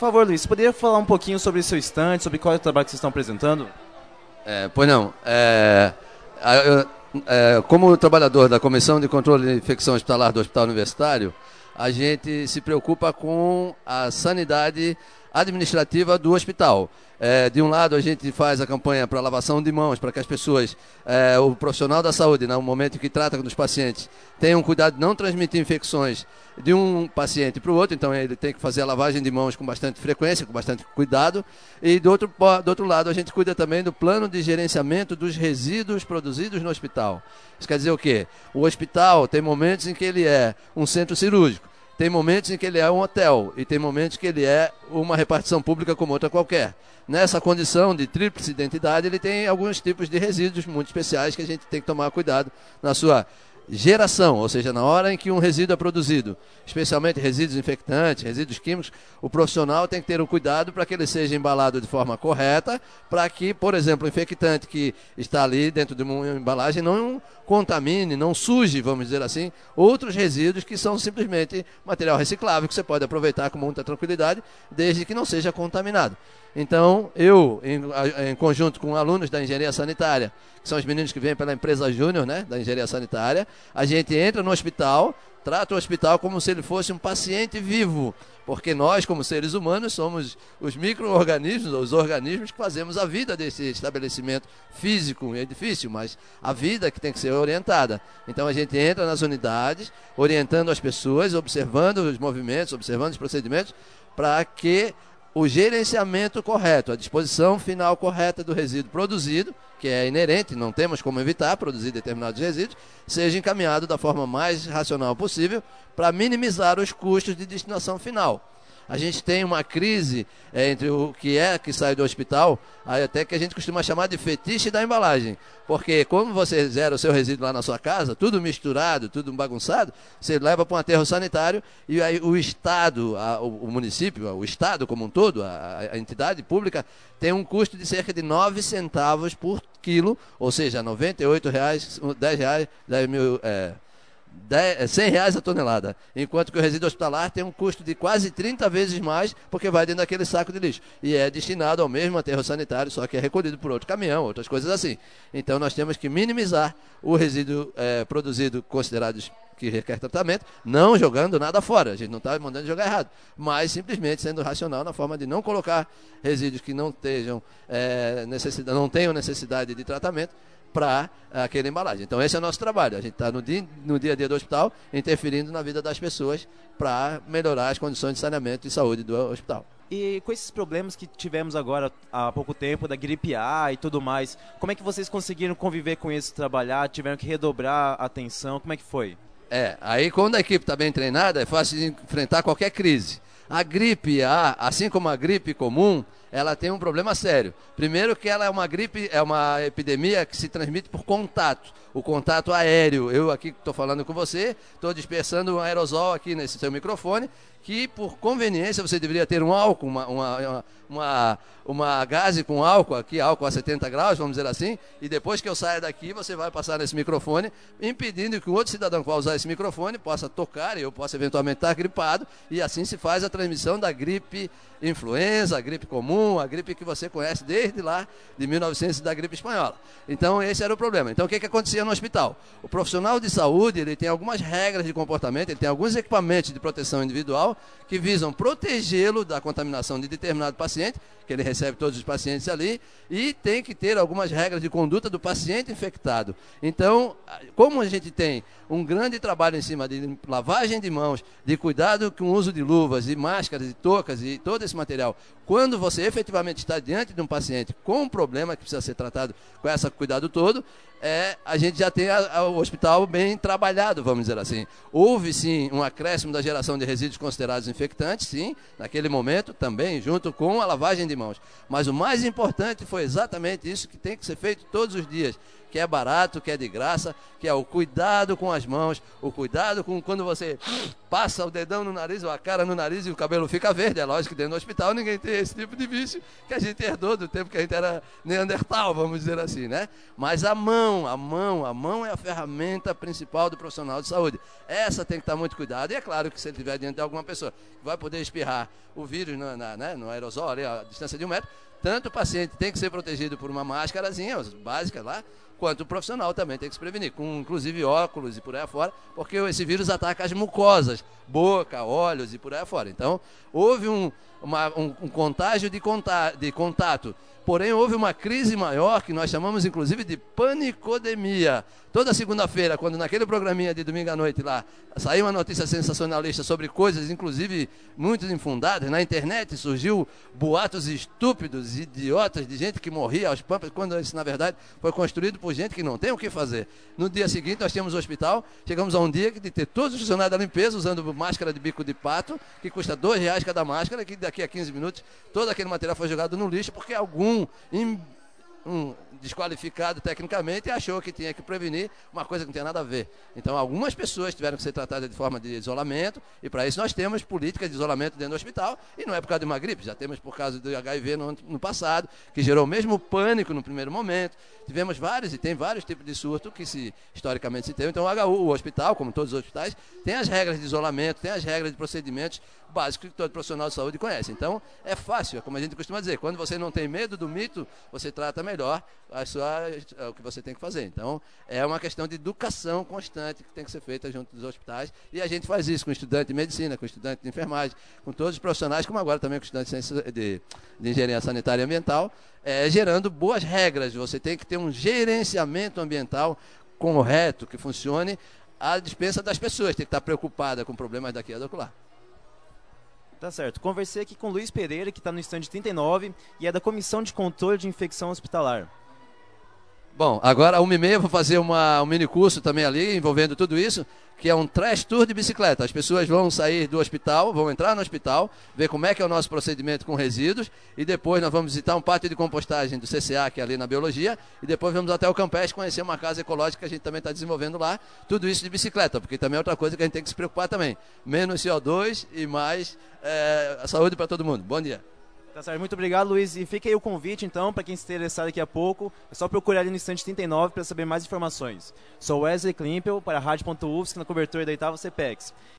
favor, Luiz, você poderia falar um pouquinho sobre o seu stand, sobre qual é o trabalho que vocês estão apresentando? Pois não. Como trabalhador da Comissão de Controle de Infecção Hospitalar do Hospital Universitário, a gente se preocupa com a sanidade administrativa do hospital. De um lado, a gente faz a campanha para lavação de mãos, para que as pessoas, o profissional da saúde, no momento que trata dos pacientes, tenham cuidado de não transmitir infecções de um paciente para o outro. Então, ele tem que fazer a lavagem de mãos com bastante frequência, com bastante cuidado. E, do outro lado, a gente cuida também do plano de gerenciamento dos resíduos produzidos no hospital. Isso quer dizer o quê? O hospital tem momentos em que ele é um centro cirúrgico, tem momentos em que ele é um hotel e tem momentos que ele é uma repartição pública como outra qualquer. Nessa condição de tríplice identidade, ele tem alguns tipos de resíduos muito especiais que a gente tem que tomar cuidado na sua geração, ou seja, na hora em que um resíduo é produzido, especialmente resíduos infectantes, resíduos químicos, o profissional tem que ter um cuidado para que ele seja embalado de forma correta, para que, por exemplo, o infectante que está ali dentro de uma embalagem não contamine, não suje, vamos dizer assim, outros resíduos que são simplesmente material reciclável, que você pode aproveitar com muita tranquilidade, desde que não seja contaminado. Então, eu, em conjunto com alunos da engenharia sanitária, que são os meninos que vêm pela empresa Júnior, né, da engenharia sanitária, a gente entra no hospital, trata o hospital como se ele fosse um paciente vivo, porque nós, como seres humanos, somos os micro-organismos, os organismos que fazemos a vida desse estabelecimento físico, um edifício, mas a vida que tem que ser orientada. Então, a gente entra nas unidades, orientando as pessoas, observando os movimentos, observando os procedimentos, para que o gerenciamento correto, a disposição final correta do resíduo produzido, que é inerente, não temos como evitar produzir determinados resíduos, seja encaminhado da forma mais racional possível para minimizar os custos de destinação final. A gente tem uma crise entre o que sai do hospital, até que a gente costuma chamar de fetiche da embalagem. Porque como você zera o seu resíduo lá na sua casa, tudo misturado, tudo bagunçado, você leva para um aterro sanitário e aí o Estado, o município, o Estado como um todo, a entidade pública, tem um custo de cerca de 9 centavos por quilo, ou seja, R$ 98,00, R$ 10.000... R$100 a tonelada, enquanto que o resíduo hospitalar tem um custo de quase 30 vezes mais, porque vai dentro daquele saco de lixo, e é destinado ao mesmo aterro sanitário, só que é recolhido por outro caminhão, outras coisas assim. Então nós temos que minimizar o resíduo produzido, considerados que requer tratamento, não jogando nada fora, a gente não está mandando jogar errado, mas simplesmente sendo racional na forma de não colocar resíduos que não tenham necessidade de tratamento para aquela embalagem. Então esse é o nosso trabalho, a gente está no dia a dia do hospital, interferindo na vida das pessoas para melhorar as condições de saneamento e saúde do hospital. E com esses problemas que tivemos agora há pouco tempo, da gripe A e tudo mais, como é que vocês conseguiram conviver com isso, trabalhar, tiveram que redobrar a atenção, como é que foi? Aí quando a equipe está bem treinada, é fácil de enfrentar qualquer crise. A gripe A, assim como a gripe comum, ela tem um problema sério. Primeiro que ela é uma epidemia que se transmite por contato. O contato aéreo. Eu aqui estou falando com você, estou dispersando um aerosol aqui nesse seu microfone, que por conveniência você deveria ter um álcool, uma gaze com álcool aqui, álcool a 70 graus, vamos dizer assim, e depois que eu saia daqui, você vai passar nesse microfone, impedindo que o outro cidadão que vai usar esse microfone possa tocar e eu possa eventualmente estar gripado, e assim se faz a transmissão da gripe influenza, a gripe comum, a gripe que você conhece desde lá de 1900 da gripe espanhola. Então esse era o problema. Então o que acontecia no hospital? O profissional de saúde, ele tem algumas regras de comportamento, ele tem alguns equipamentos de proteção individual que visam protegê-lo da contaminação de determinado paciente, que ele recebe todos os pacientes ali, e tem que ter algumas regras de conduta do paciente infectado. Então, como a gente tem um grande trabalho em cima de lavagem de mãos, de cuidado com o uso de luvas e máscaras e toucas e todo esse material, quando você efetivamente está diante de um paciente com um problema que precisa ser tratado com esse cuidado todo, a gente já tem o hospital bem trabalhado, vamos dizer assim. Houve sim um acréscimo da geração de resíduos considerados infectantes, sim, naquele momento também, junto com a lavagem de mãos. Mas o mais importante foi exatamente isso que tem que ser feito todos os dias, que é barato, que é de graça, que é o cuidado com as mãos, o cuidado com quando você passa o dedão no nariz ou a cara no nariz e o cabelo fica verde. É lógico que dentro do hospital ninguém tem esse tipo de vício que a gente herdou do tempo que a gente era neandertal, vamos dizer assim, né? Mas a mão, A mão é a ferramenta principal do profissional de saúde. Essa tem que estar muito cuidado. E é claro que se ele estiver diante de alguma pessoa que vai poder espirrar o vírus no aerosol, ali, a distância de 1 metro, tanto o paciente tem que ser protegido por uma máscarazinha básica lá, quanto o profissional também tem que se prevenir, com inclusive óculos e por aí afora, porque esse vírus ataca as mucosas, boca, olhos e por aí afora. Então, houve um contágio de contato. Porém, houve uma crise maior, que nós chamamos inclusive de panicodemia. Toda segunda-feira, quando naquele programinha de domingo à noite lá, saiu uma notícia sensacionalista sobre coisas, inclusive muito infundadas, na internet surgiu boatos estúpidos, idiotas, de gente que morria aos pampas, quando isso, na verdade, foi construído por gente que não tem o que fazer. No dia seguinte, nós tínhamos o hospital, chegamos a um dia de ter todos os funcionários da limpeza usando máscara de bico de pato, que custa R$2 cada máscara, que daqui a 15 minutos todo aquele material foi jogado no lixo, porque algum desqualificado tecnicamente achou que tinha que prevenir uma coisa que não tem nada a ver. Então, algumas pessoas tiveram que ser tratadas de forma de isolamento, e para isso nós temos políticas de isolamento dentro do hospital, e não é por causa de uma gripe, já temos por causa do HIV no passado, que gerou o mesmo pânico no primeiro momento. Tivemos vários, e tem vários tipos de surto que historicamente se teve. Então, o hospital, como todos os hospitais, tem as regras de isolamento, tem as regras de procedimentos básicos que todo profissional de saúde conhece. Então, é fácil, é como a gente costuma dizer, quando você não tem medo do mito, você trata melhor o que você tem que fazer. Então, é uma questão de educação constante que tem que ser feita junto dos hospitais, e a gente faz isso com estudante de medicina, com estudante de enfermagem, com todos os profissionais, como agora também com estudantes de engenharia sanitária e ambiental, gerando boas regras. Você tem que ter um gerenciamento ambiental correto, que funcione à dispensa das pessoas, tem que estar preocupada com problemas daqui a acolá. Tá certo. Conversei aqui com o Luiz Pereira, que está no stand 39 e é da Comissão de Controle de Infecção Hospitalar. Bom, agora, 1h30, vou fazer um mini curso também ali, envolvendo tudo isso, que é um trash tour de bicicleta. As pessoas vão sair do hospital, vão entrar no hospital, ver como é que é o nosso procedimento com resíduos, e depois nós vamos visitar um pátio de compostagem do CCA, que é ali na biologia, e depois vamos até o Campestre conhecer uma casa ecológica que a gente também está desenvolvendo lá. Tudo isso de bicicleta, porque também é outra coisa que a gente tem que se preocupar também. Menos CO2 e mais a saúde para todo mundo. Bom dia. Tá certo, muito obrigado, Luiz. E fica aí o convite, então, para quem se interessar daqui a pouco, é só procurar ali no stand 39 para saber mais informações. Sou Wesley Klimpel, para a Rádio.UFSC, na cobertura da 8ª CPEX.